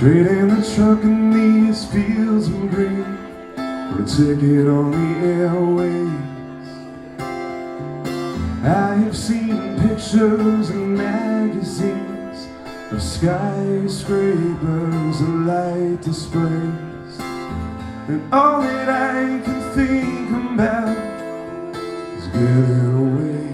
Trading the truck in these fields of green for a ticket on the airways. I have seen pictures in magazines of skyscrapers and light displays, and all that I can think about is getting away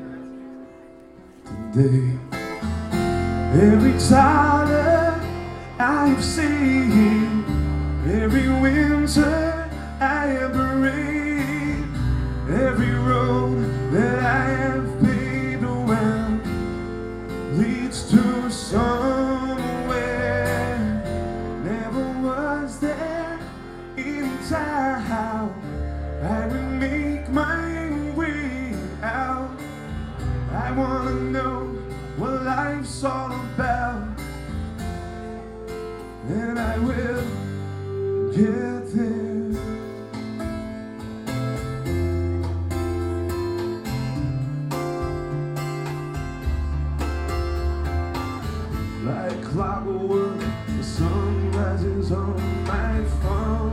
today. Every dollar I've seen, every winter I have braved, every road that I have paved around leads to somewhere. Never was there any time I would make my way out. I wanna know what life's all about, and I will get there. Like clockwork, the sun rises on my farm,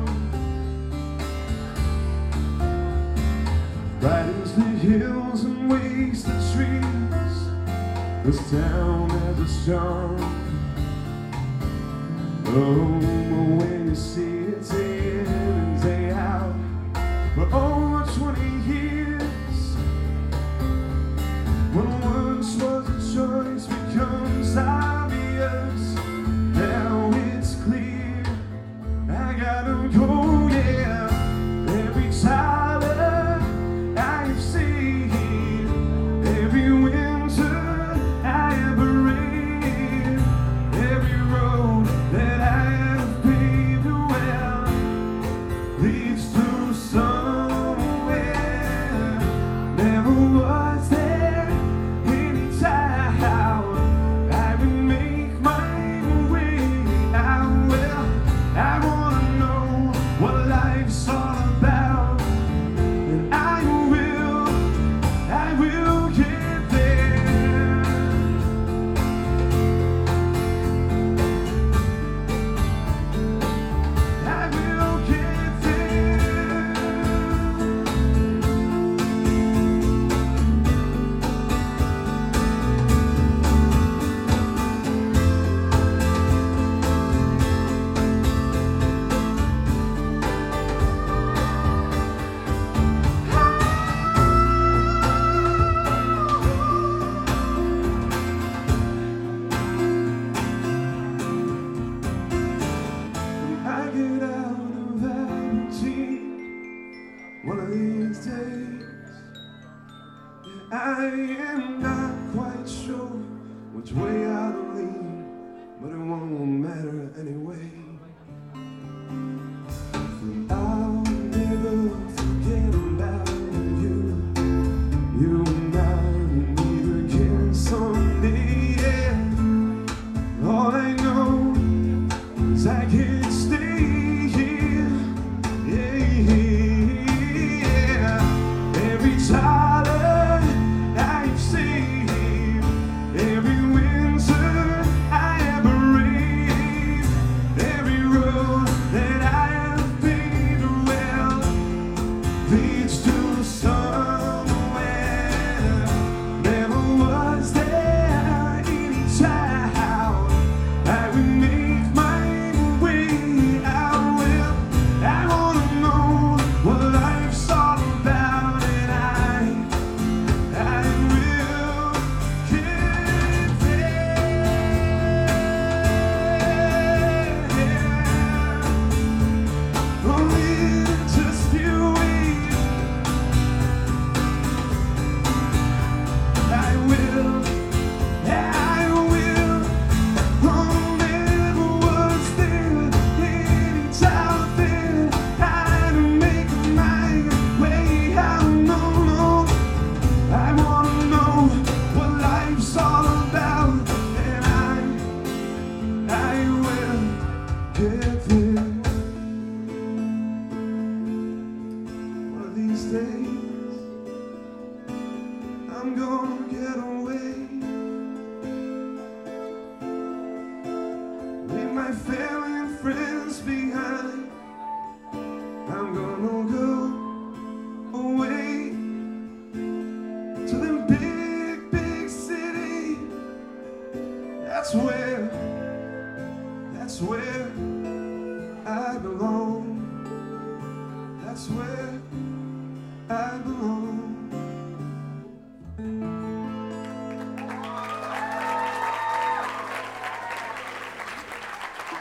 brightens the hills and wakes the trees. This town has its charm. Oh, when you see it day in and day out for over 20 years, when once was a choice becomes obvious, now it's clear I gotta go, yeah. Every dollar I've seen, every winter I have braved, every road that I have paved well leads to somewhere. Never was there any time I would make my way out. Well, I wanna know what life's all about, and I will get there. I will get there. When I get out of that routine, one of these days, yeah, I am not quite sure which way I'll lean, but it won't matter anyway. I'll never forget about you. You and I will meet again someday, yeah. All I know is I can't stay here, yeah. Every dollar I've saved, every winter I have braved, every road that I have paved well leads to somewhere. Never was there any time I would make my way I belong. That's where I belong.